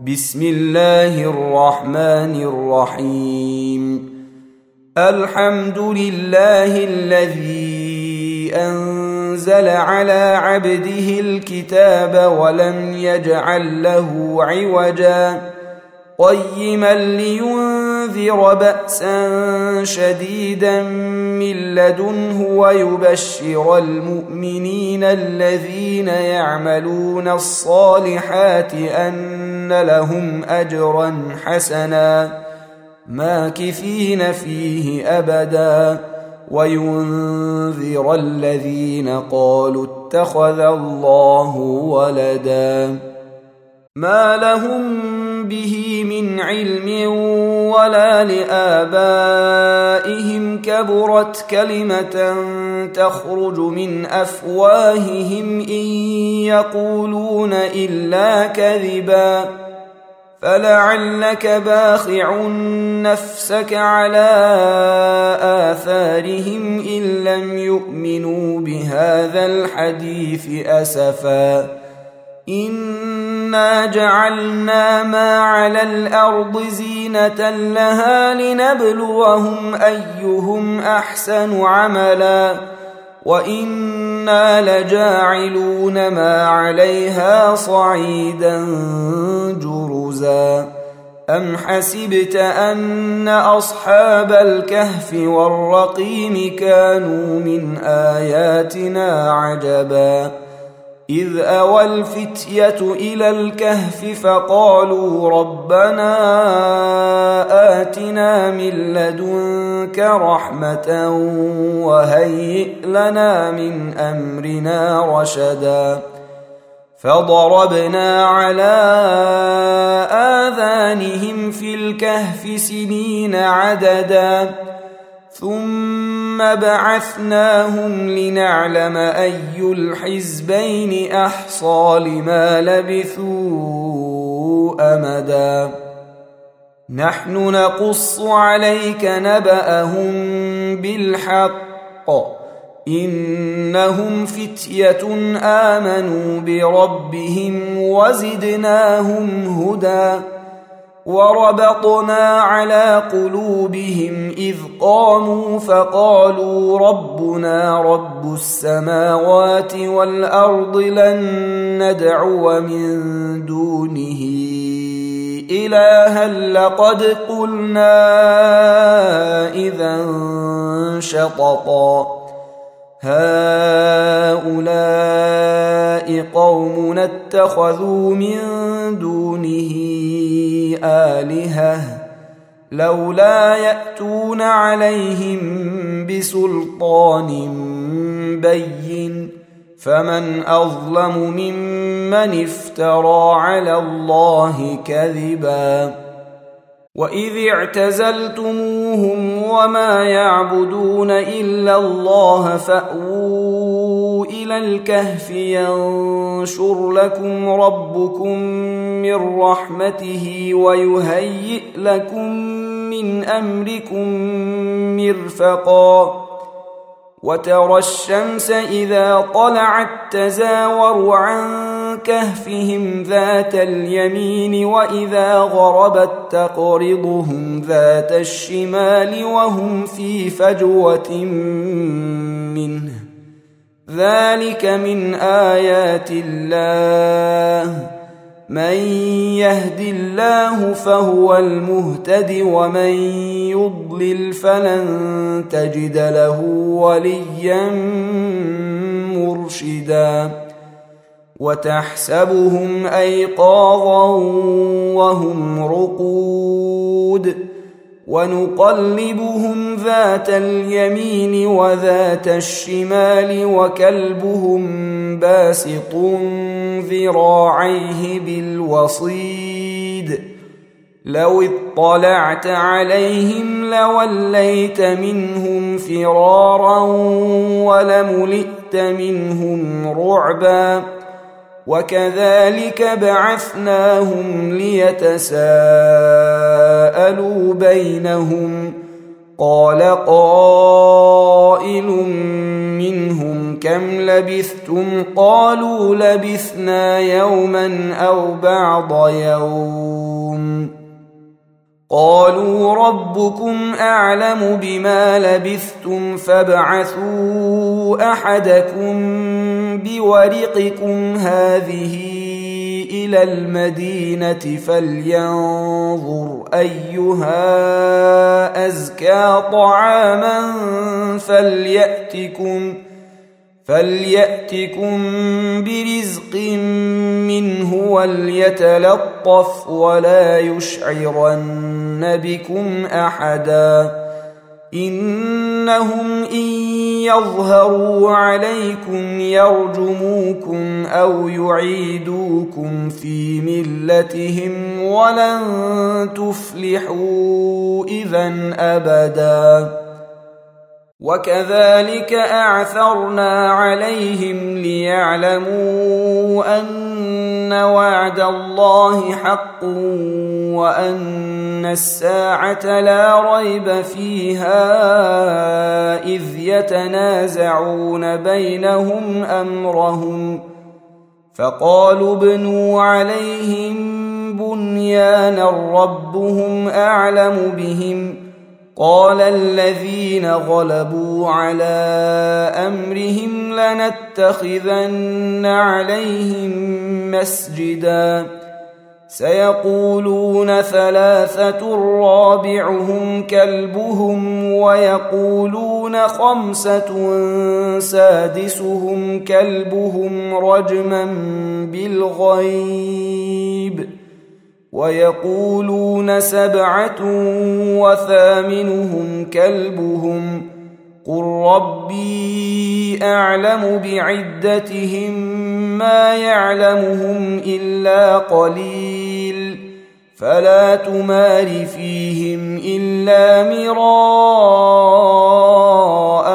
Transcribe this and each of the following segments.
بسم الله الرحمن الرحيم. الحمد لله الذي أنزل على عبده الكتاب ولم يجعل له عوجا قيما لينذر بأسا شديدا من لدنه ويبشر المؤمنين الذين يعملون الصالحات أن لهم أجرا حسنا ماكثين فيه أبدا وينذر الذين قالوا اتخذ الله ولدا ما لهم به من علم ولا لآبائهم كبرت كلمة تخرج من أفواههم إن يقولون إلا كذبا فلعلك باخع نفسك على آثارهم إن لم يؤمنوا بهذا الحديث أسفا إنا جعلنا ما على الأرض زينة لها لنبلوهم أيهم أحسن عملا وإنا لجاعلون ما عليها صعيدا جرزا أم حسبت أن أصحاب الكهف والرقيم كانوا من آياتنا عجبا إذ أوى الفتية إلى الكهف فقالوا ربنا آتنا من لدنك رحمة وهيئ لنا من أمرنا رشدا فضربنا على آذانهم في الكهف سنين عددا ثم بعثناهم لنعلم أي الحزبين أحصى لما لبثوا أمدا نحن نقص عليك نبأهم بالحق إنهم فتية آمنوا بربهم وزدناهم هدى وربطنا على قلوبهم إذ قاموا فقالوا ربنا رب السماوات والأرض لن ندعو من دونه إلها لقد قلنا إذا شططا هؤلاء قومنا اتخذوا من دونه آلهة لولا يأتون عليهم بسلطان بين فمن أظلم ممن افترى على الله كذبا وإذ اعتزلتموهم وما يعبدون إلا الله فأووا إلى الكهف ينشر لكم ربكم من رحمته ويهيئ لكم من أمركم مرفقا وترى الشمس إذا طلعت تزاور عن كهفهم ذات اليمين وإذا غربت تقرضهم ذات الشمال وهم في فجوة منه ذلك من آيات الله من يهد الله فهو المهتد ومن يضلل فلن تجد له وليا مرشدا وتحسبهم أيقاظا وهم رقود ونقلبهم ذات اليمين وذات الشمال وكلبهم باسط ذراعيه بالوصيد لو اطلعت عليهم لوليت منهم فرارا ولملئت منهم رعبا وكذلك بعثناهم ليتساءلوا بينهم قال قائل منهم كم لبثتم قالوا لبثنا يوما أو بعض يوم قالوا ربكم أعلم بما لبثتم فابعثوا أحدكم بورقكم هذه إلى المدينة فلينظر أيها أزكى طعاما فليأتكم برزق منه وليتلطف ولا يشعرن بكم أحدا إنهم إن يظهروا عليكم يرجموكم أو يعيدوكم في ملتهم ولن تفلحوا إذن أبدا وكذلك أعثرنا عليهم ليعلموا أن وعد الله حق وأن الساعة لا ريب فيها إذ يتنازعون بينهم أمرهم فقالوا ابنوا عليهم بنيانا ربهم أعلم بهم قال الذين غلبوا على أمرهم لنتخذن عليهم مسجدا سيقولون ثلاثة رابعهم كلبهم ويقولون خمسة سادسهم كلبهم رجما بالغيب ويقولون سبعة وثامنهم كلبهم قل ربي أعلم بعدتهم ما يعلمهم إلا قليل فلا تمار فيهم إلا مراء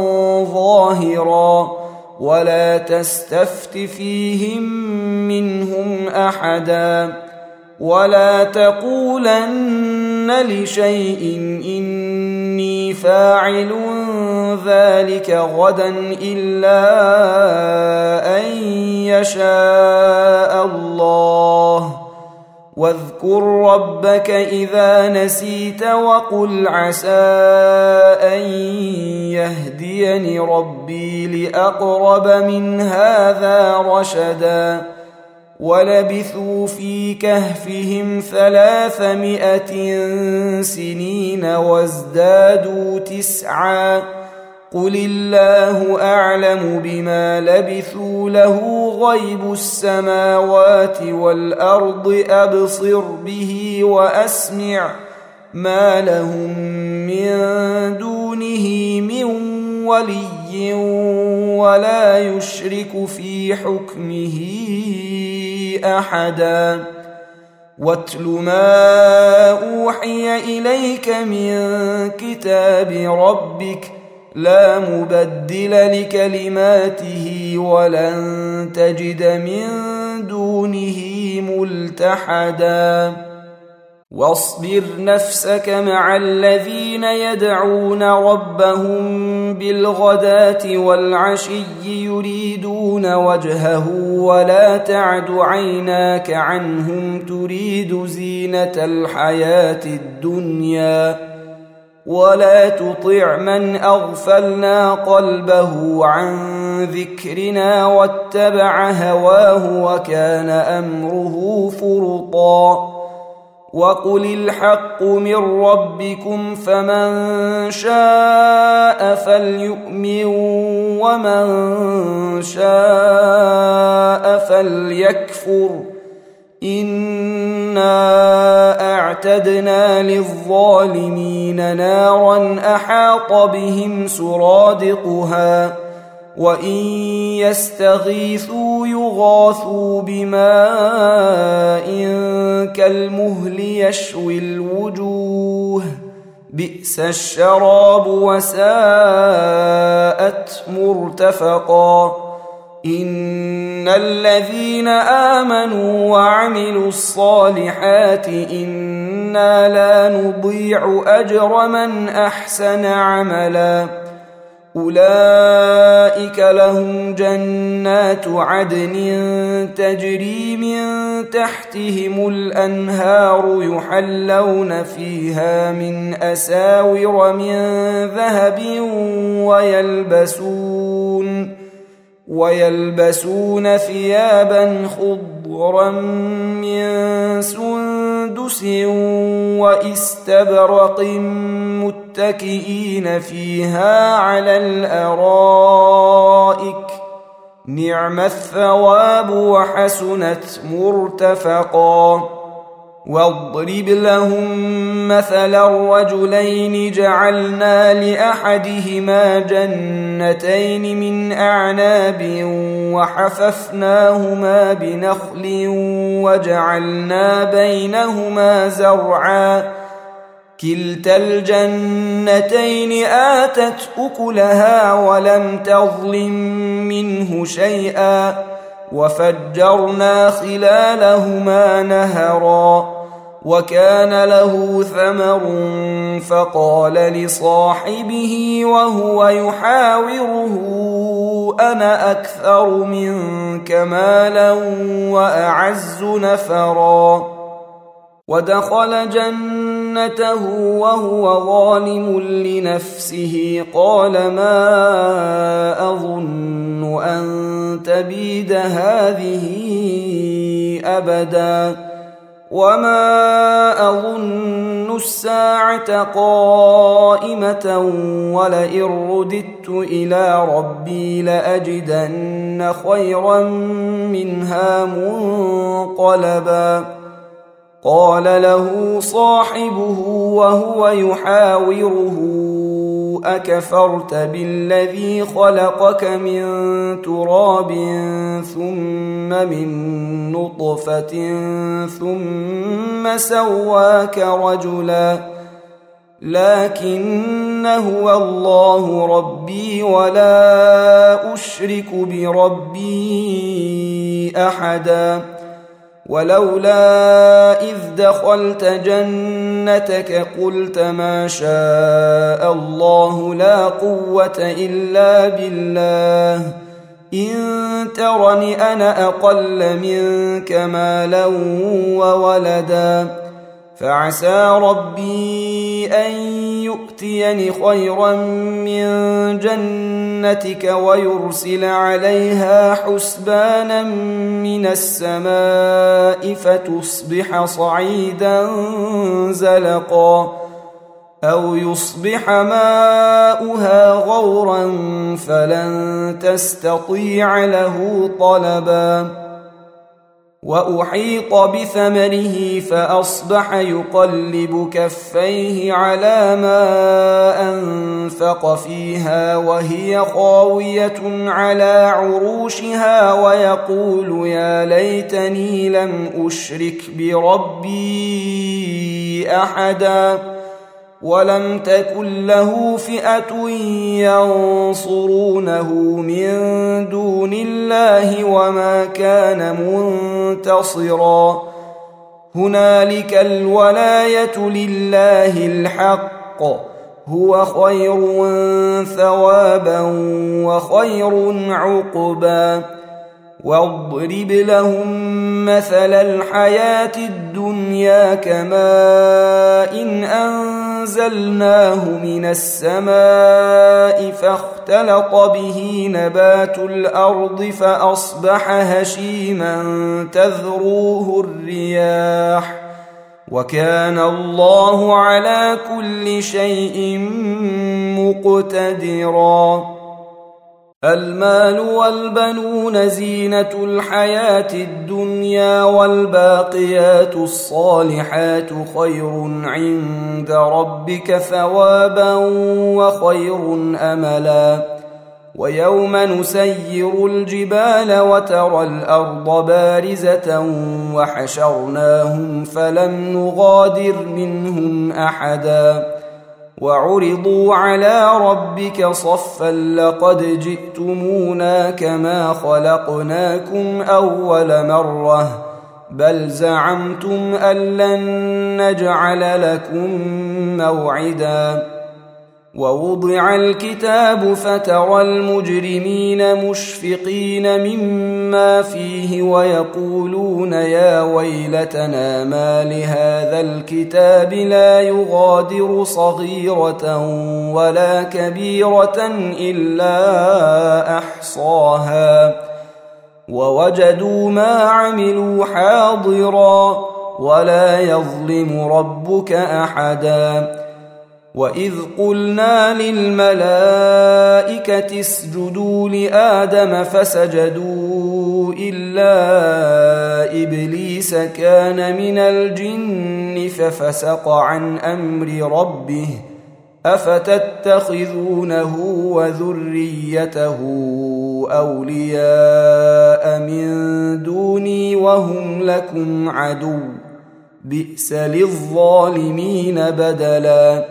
ظاهرا ولا تستفت فيهم منهم أحدا ولا تقولن لشيء إني فاعل ذلك غدا إلا أن يشاء الله واذكر ربك إذا نسيت وقل عسى أن يهديني ربي لأقرب من هذا رشدا ولبثوا في كهفهم 300 سنين وازدادوا 9 قل الله أعلم بما لبثوا له غيب السماوات والأرض أبصر به وأسمع ما لهم من دونه من ولي ولا يشرك في حكمه أحدا واتل ما أوحي إليك من كتاب ربك لا مبدل لكلماته ولن تجد من دونه ملتحدا واصبر نفسك مع الذين يدعون ربهم بالغداة والعشي يريدون وجهه ولا تعد عيناك عنهم تريد زينة الحياة الدنيا ولا تطع من أغفلنا قلبه عن ذكرنا واتبع هواه وكان أمره فرطا وقل الحق من ربكم فمن شاء فليؤمن ومن شاء فليكفر إنا أعتدنا للظالمين نارا أحاط بهم سرادقها وإن يستغيثوا يغاثوا بماء كالمهل يشوي الوجوه بئس الشراب وساءت مرتفقا إن الذين آمنوا وعملوا الصالحات إنا لا نضيع أجر من أحسن عملا أولئك لهم جنات عدن تجري من تحتهم الأنهار يحلون فيها من أساور من ذهب ويلبسون ثيابا خضرا من سندس واستبرق متكئين فيها على الأرائك نعم الثواب وحسنت مرتفقا واضرب لهم مثلا الرجلين جعلنا لأحدهما جنتين من أعناب وحففناهما بنخل وجعلنا بينهما زرعا كلتا الجنتين آتت أكلها ولم تظلم منه شيئا وفجرنا خلالهما نهرا وكان له ثمر فقال لصاحبه وهو يحاوره أنا أكثر منك مالا وأعز نفرا ودخل جنته وهو ظالم لنفسه قال ما أظن أن تبيد هذه أبدا وما أظن الساعة قائمة ولئن رددت إلى ربي لأجدن خيرا منها منقلبا قال له صاحبه وهو يحاوره أكفرت بالذي خلقك من تراب ثم من نطفة ثم سواك رجلا لكن هو الله ربي ولا أشرك بربي أحدا ولولا إذ دخلت جنتك قلت ما شاء الله لا قوة إلا بالله إن ترني أنا أقل منك مالا وولدا فعسى ربي أن يؤتيني خيرا من جنتك ويرسل عليها حسبانا من السماء فتصبح صعيدا زلقا أو يصبح ماؤها غورا فلن تستطيع له طلبا وأحيط بثمره فأصبح يقلب كفيه على ما أنفق فيها وهي خاوية على عروشها ويقول يا ليتني لم أشرك بربي أحدا ولم تكن له فئة ينصرونه من دون الله وما كان منتصرا هنالك الولاية لله الحق هو خير ثوابا وخير عقبا واضرب لهم مثل الحياة الدنيا كماء إن أنزلناه من السماء فاختلط به نبات الأرض فأصبح هشيما تذروه الرياح وكان الله على كل شيء مقتدرا المال والبنون زينة الحياة الدنيا والباقيات الصالحات خير عند ربك ثوابا وخير أملا ويوم نسير الجبال وترى الأرض بارزة وحشرناهم فلم نغادر منهم أحدا وعرضوا على ربك صفا لقد جئتمونا كما خلقناكم أول مرة بل زعمتم أن لن نجعل لكم موعدا ووضع الكتاب فترى المجرمين مشفقين مما فيه ويقولون يا ويلتنا ما لهذا الكتاب لا يغادر صغيرة ولا كبيرة إلا أحصاها ووجدوا ما عملوا حاضرا ولا يظلم ربك أحدا وإذ قلنا للملائكة اسجدوا لآدم فسجدوا إلا إبليس كان من الجن ففسق عن أمر ربه أفتتخذونه وذريته أولياء من دوني وهم لكم عدو بئس للظالمين بدلا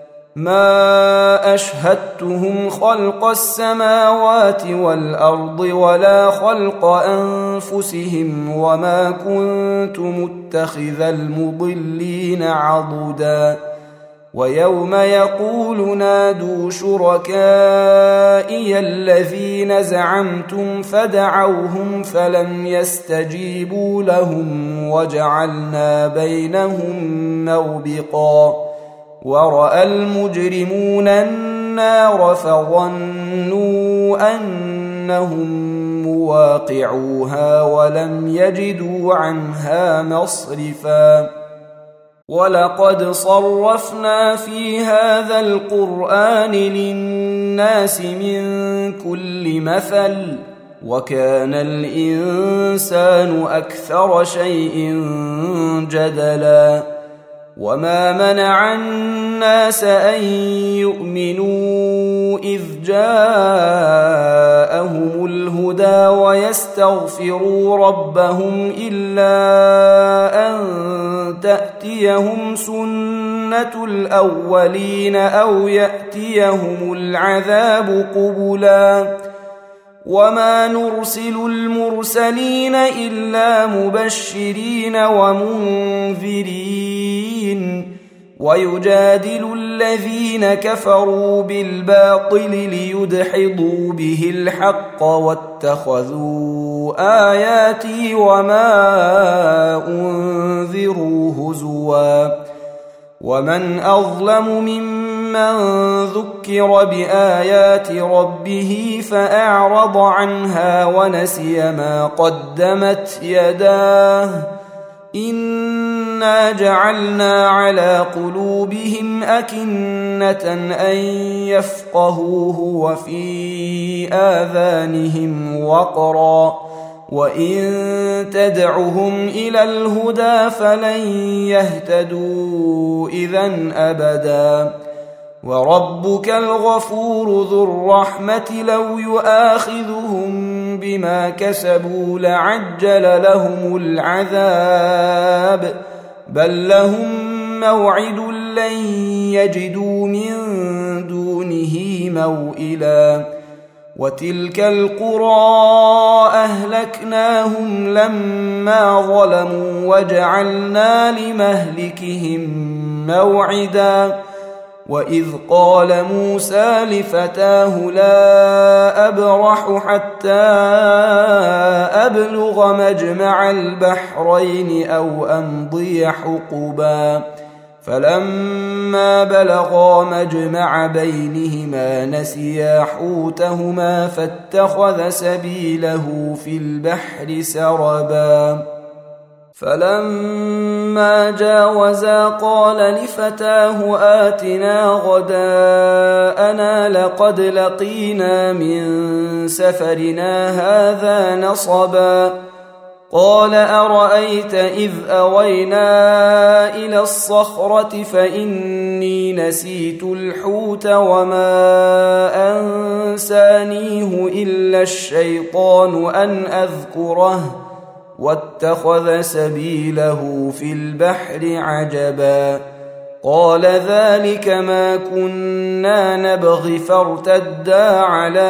ما أشهدتهم خلق السماوات والأرض ولا خلق أنفسهم وما كنت متخذ المضلين عضدا ويوم يقول نادوا شركائي الذين زعمتم فدعوهم فلم يستجيبوا لهم وجعلنا بينهم موبقا ورأى المجرمون النار فظنوا أنهم مواقعوها ولم يجدوا عنها مصرفا ولقد صرفنا في هذا القرآن للناس من كل مثل وكان الإنسان أكثر شيء جدلا وما منع الناس أن يؤمنوا إذ جاءهم الهدى ويستغفروا ربهم إلا أن تأتيهم سنة الأولين أو يأتيهم العذاب قبلا وما نرسل المرسلين إلا مبشرين ومنذرين ويجادل الذين كفروا بالباطل ليدحضوا به الحق واتخذوا آياتي وما أنذروا هزوا ومن أظلم ممن ذكر بآيات ربه فأعرض عنها ونسي ما قدمت يداه إنا جعلنا على قلوبهم أكنة أن يفقهوه وفي آذانهم وقرا وإن تدعهم إلى الهدى فلن يهتدوا إذن أبدا وربك الغفور ذو الرحمة لو يؤاخذهم بما كسبوا لعجل لهم العذاب بل لهم موعد لن يجدوا من دونه موئلا وتلك القرى أهلكناهم لما ظلموا وجعلنا لمهلكهم موعدا وإذ قال موسى لفتاه لا أبرح حتى أبلغ مجمع البحرين أو أمضي حقبا فلما بلغا مجمع بينهما نسيا حوتهما فاتخذ سبيله في البحر سربا فلما جاوزا قال لفتاه آتنا غداءنا لقد لقينا من سفرنا هذا نصبا قال أرأيت إذ أوينا إلى الصخرة فإني نسيت الحوت وما أنسانيه إلا الشيطان أن أذكره واتخذ سبيله في البحر عجبا قال ذلك ما كنا نبغي فارتدا على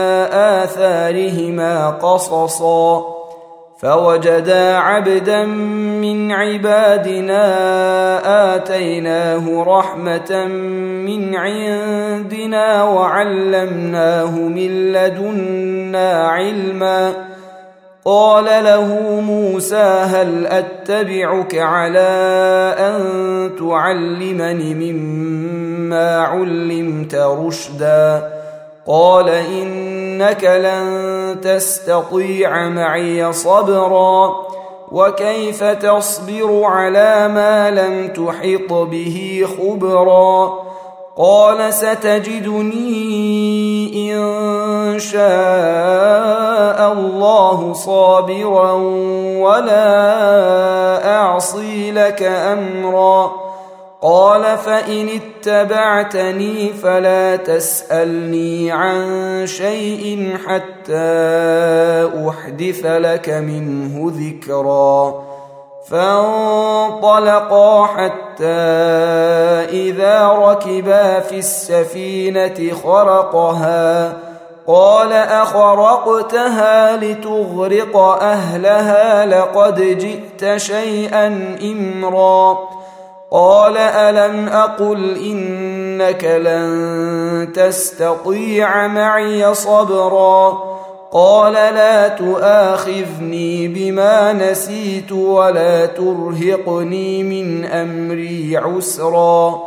آثارهما قصصا فوجدا عبدا من عبادنا آتيناه رحمة من عندنا وعلمناه من لدنا علما قال له موسى هل أتبعك على أن تعلمني مما علمت رشدا قال إنك لن تستطيع معي صبرا وكيف تصبر على ما لم تحط به خبرا قال ستجدني إن شاء الله صابرا ولا أعصي لك أمرا قال فإن اتبعتني فلا تسألني عن شيء حتى أحدث لك منه ذكرا فانطلقا حتى إذا ركبا في السفينة خرقها قال أخرقتها لتغرق أهلها لقد جئت شيئا إمرا قال ألم أقل إنك لن تستطيع معي صبرا قال لا تؤاخذني بما نسيت ولا ترهقني من أمري عسرا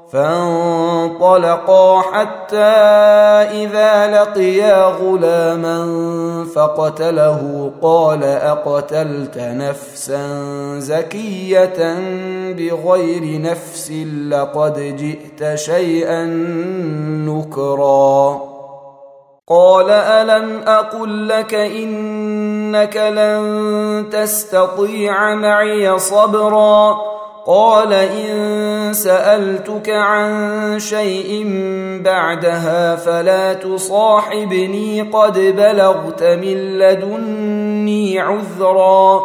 فانطلقا حتى إذا لقيا غلاما فقتله قال أقتلت نفسا زكية بغير نفس لقد جئت شيئا نكرا قال ألم أقل لك إنك لن تستطيع معي صبرا قال إن سألتك عن شيء بعدها فلا تصاحبني قد بلغت من لدني عذرا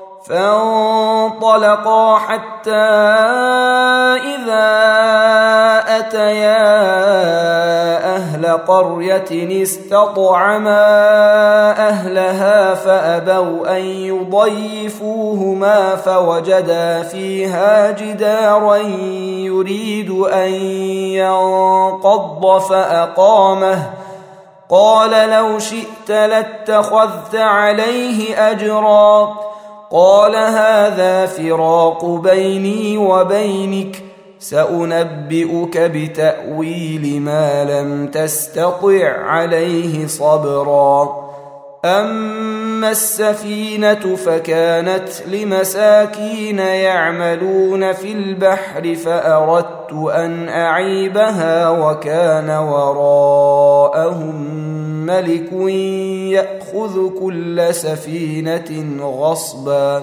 فانطلقا حتى إذا أتيا أهل قرية استطعما أهلها فأبوا أن يضيفوهما فوجدا فيها جدارا يريد أن ينقض فأقامه قال لو شئت لاتخذت عليه أجرا قال هذا فراق بيني وبينك سأنبئك بتأويل ما لم تستطع عليه صبرا أما السفينة فكانت لمساكين يعملون في البحر فأردت أن أعيبها وكان وراءهم ملك يأخذ كل سفينة غصبا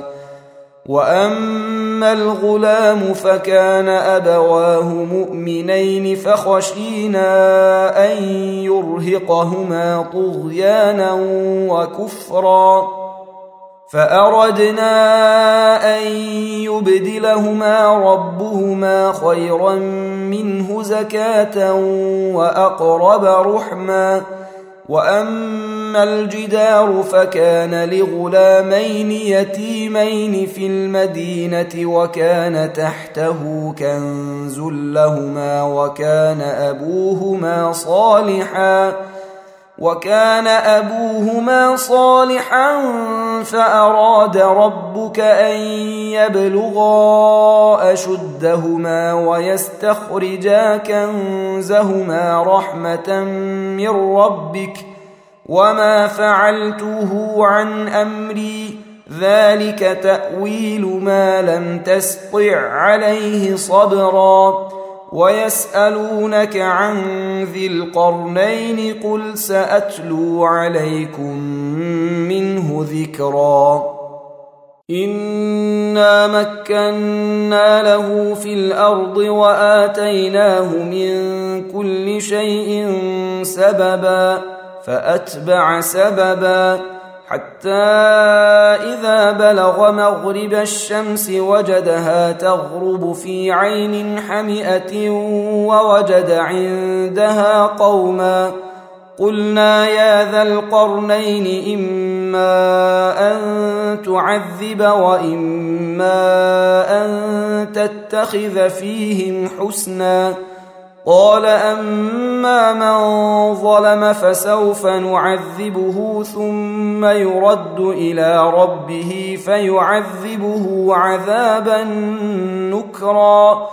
وأما الغلام فكان أبواه مؤمنين فخشينا أن يرهقهما طغيانا وكفرا فأردنا أن يبدلهما ربهما خيرا منه زكاة وأقرب رحما وأما الجدار فكان لغلامين يتيمين في المدينة وكان تحته كنز لهما وكان أبوهما صالحا فأراد ربك أن يبلغا أشدهما ويستخرجا كنزهما رحمة من ربك وما فعلته عن أمري ذلك تأويل ما لم تسطع عليه صبرا ويسألونك عن ذي القرنين قل سأتلو عليكم منه ذكرا إنا مكنا له في الأرض وآتيناه من كل شيء سببا فأتبع سببا حتى إذا بلغ مغرب الشمس وجدها تغرب في عين حمئة ووجد عندها قوما. قلنا يا ذا القرنين إما أن تعذب وإما أن تتخذ فيهم حسنا. قال أما من ظلم فسوف نعذبه ثم يرد إلى ربه فيعذبه عذابا نكرا،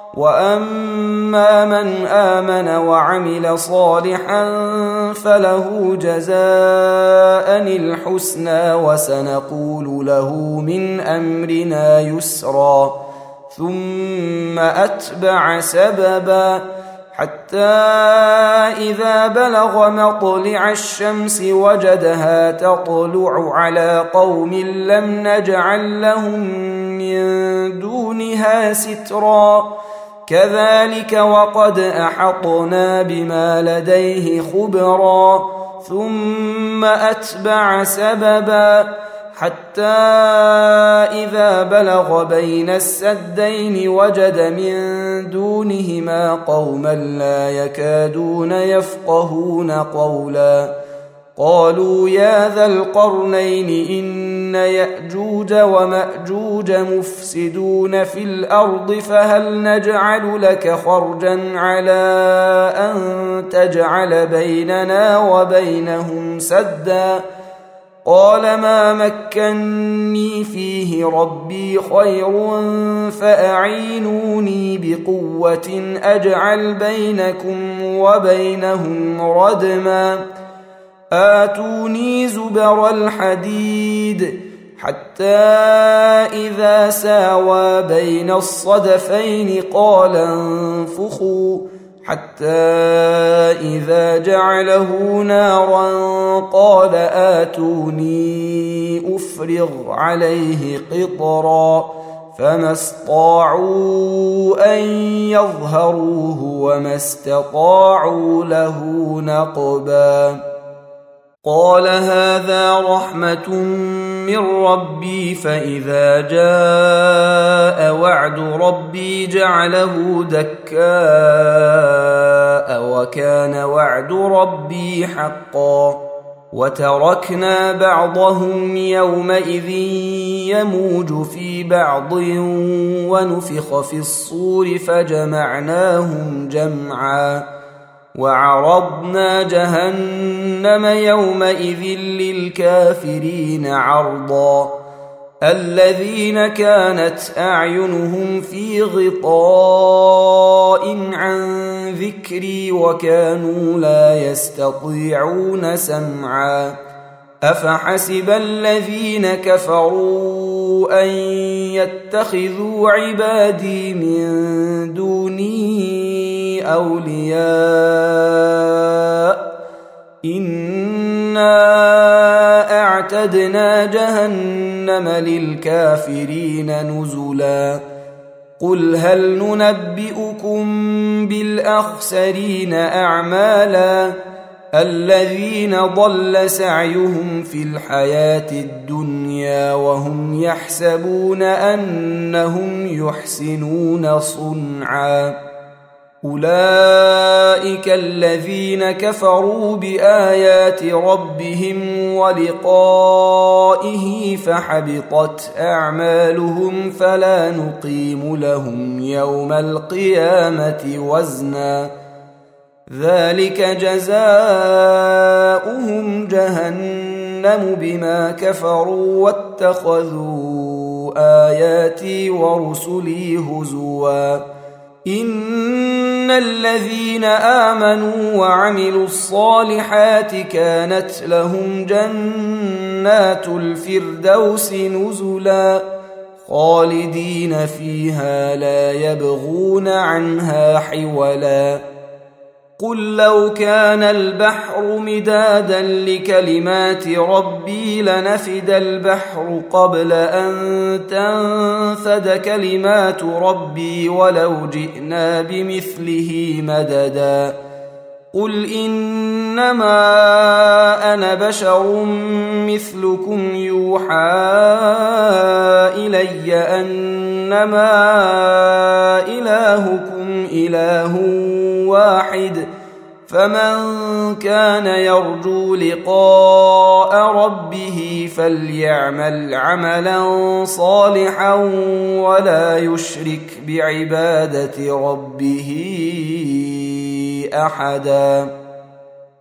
وأما من آمن وعمل صالحا فله جزاء الحسنى وسنقول له من أمرنا يسرا. ثم أتبع سببا حتى إذا بلغ مطلع الشمس وجدها تطلع على قوم لم نجعل لهم من دونها سترا. كذلك وقد أحطنا بما لديه خبرا. ثم أتبع سببا حتى إذا بلغ بين السدين وجد من دونهما قوما لا يكادون يفقهون قولا. قالوا يا ذا القرنين إن يأجوج ومأجوج مفسدون في الأرض فهل نجعل لك خرجا على أن تجعل بيننا وبينهم سدا؟ قال ما مكني فيه ربي خير فأعينوني بقوة أجعل بينكم وبينهم ردما. آتوني زبر الحديد حتى إذا ساوى بين الصدفين قال انفخوا حتى إذا جعله نارا قال آتوني أفرغ عليه قطرا. فما استطاعوا أن يظهروه وما استطاعوا له نقبا. قال هذا رحمة من ربي فإذا جاء وعد ربي جعله دكاء وكان وعد ربي حقا. وتركنا بعضهم يومئذ يموج في بعض ونفخ في الصور فجمعناهم جمعا. وعرضنا جهنم يومئذ للكافرين عرضا. الذين كانت أعينهم في غطاء عن ذكري وكانوا لا يستطيعون سمعا. أفحسب الذين كفروا أن يتخذوا عبادي من دوني أولياء إنا أعتدنا جهنم للكافرين نزلا. قل هل ننبئكم بالأخسرين أعمالا الذين ضل سعيهم في الحياة الدنيا وهم يحسبون أنهم يحسنون صنعا. أولئك الذين كفروا بآيات ربهم ولقائه فحبطت أعمالهم فلا نقيم لهم يوم القيامة وزنا. ذلك جزاؤهم جهنم بما كفروا واتخذوا آياتي ورسلي هزوا. إن الذين آمنوا وعملوا الصالحات كانت لهم جنات الفردوس نزلا خالدين فيها لا يبغون عنها حولا. قل لو كان البحر مدادا لكلمات ربي لنفد البحر قبل أن تنفد كلمات ربي ولو جئنا بمثله مددا. قل إنما أنا بشر مثلكم يوحى إلي أنما إلهكم إله واحد فمن كان يرجو لقاء ربه فليعمل عملا صالحا ولا يشرك بعبادة ربه أحدا.